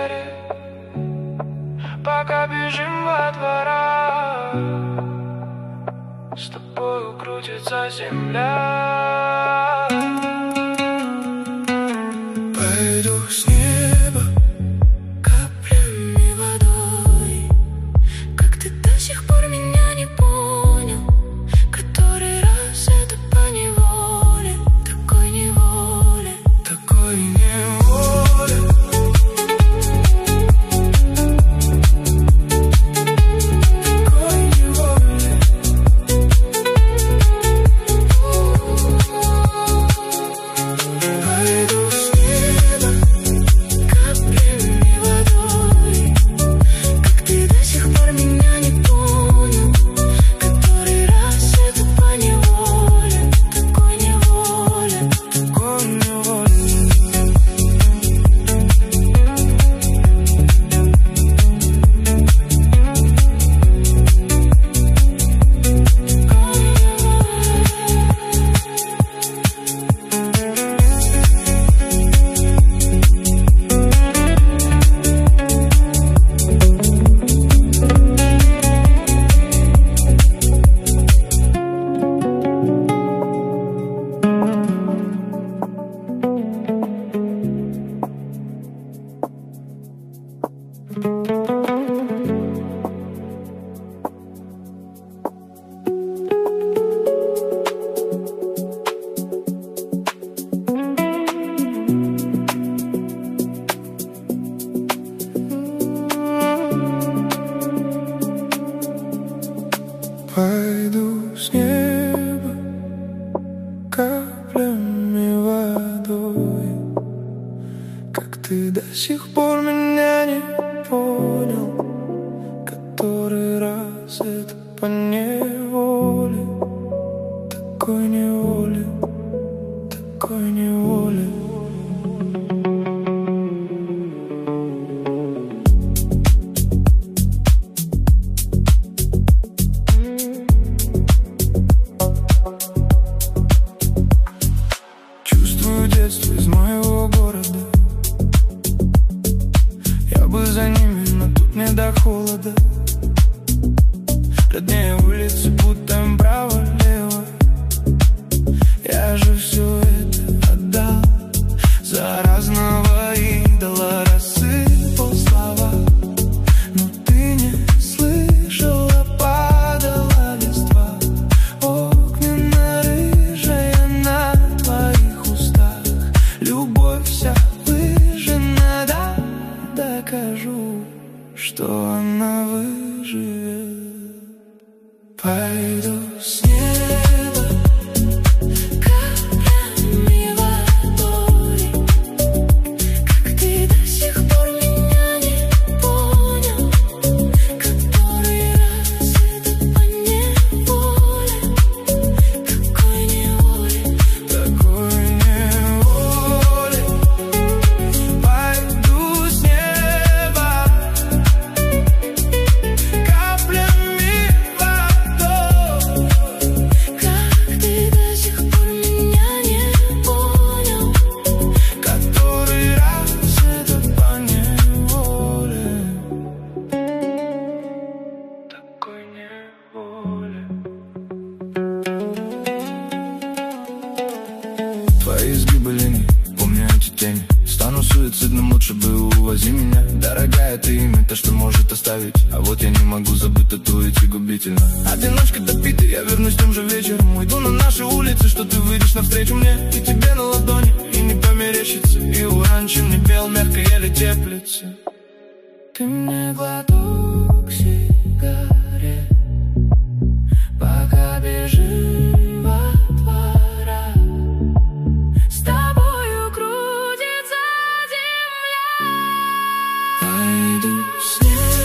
двери, пока бежим во двора. С тобою крутится земля. Пойду с неба каплями водой. Как ты до сих пор меня не понял? Который раз это поневоле, такой неволе, такой неволе. Такой неволе. Пойду с неба каплями водой. Как ты до сих пор меня не понял? Который раз это поневоле, такой неволе, такой неволе. Пойду с неба каплями водой. Как ты до сих пор меня не понял? Который раз это поневоле, такой неволе, такой неволе. Чувствую детство из моего города. Я бы за ними, но тут не до холода. Роднее улицы, будто им право-лево. Я же все это отдал за разного идола. Рассыпал слова, но ты не слышала, падала листва. Огненно-рыжая на твоих устах. Любовь вся выжжена, да, докажу, что она выживет. Пойду с неба каплями водой. Как ты до сих пор меня не понял? Который раз это поневоле, такой неволе, такой неволе. Пойду с неба каплями водой. Как ты до сих пор меня не понял? Который раз это поневоле, такой неволе. Твои изгибы линий, помню эти тени. Стану суицидным, лучше бы увози меня. Дорогая, ты имя, то, что может оставить. А вот я не могу забыть, татуить и губительно. Одиночка допитый, я вернусь тем же вечером. Уйду на наши улицы, что ты выйдешь навстречу мне. И тебе на ладони, и не померещится. И у раньше мне бел, мягко еле теплится. Ты мне глоток сигарет, пока бежим во двора. С тобою крутится земля. Пойду с неба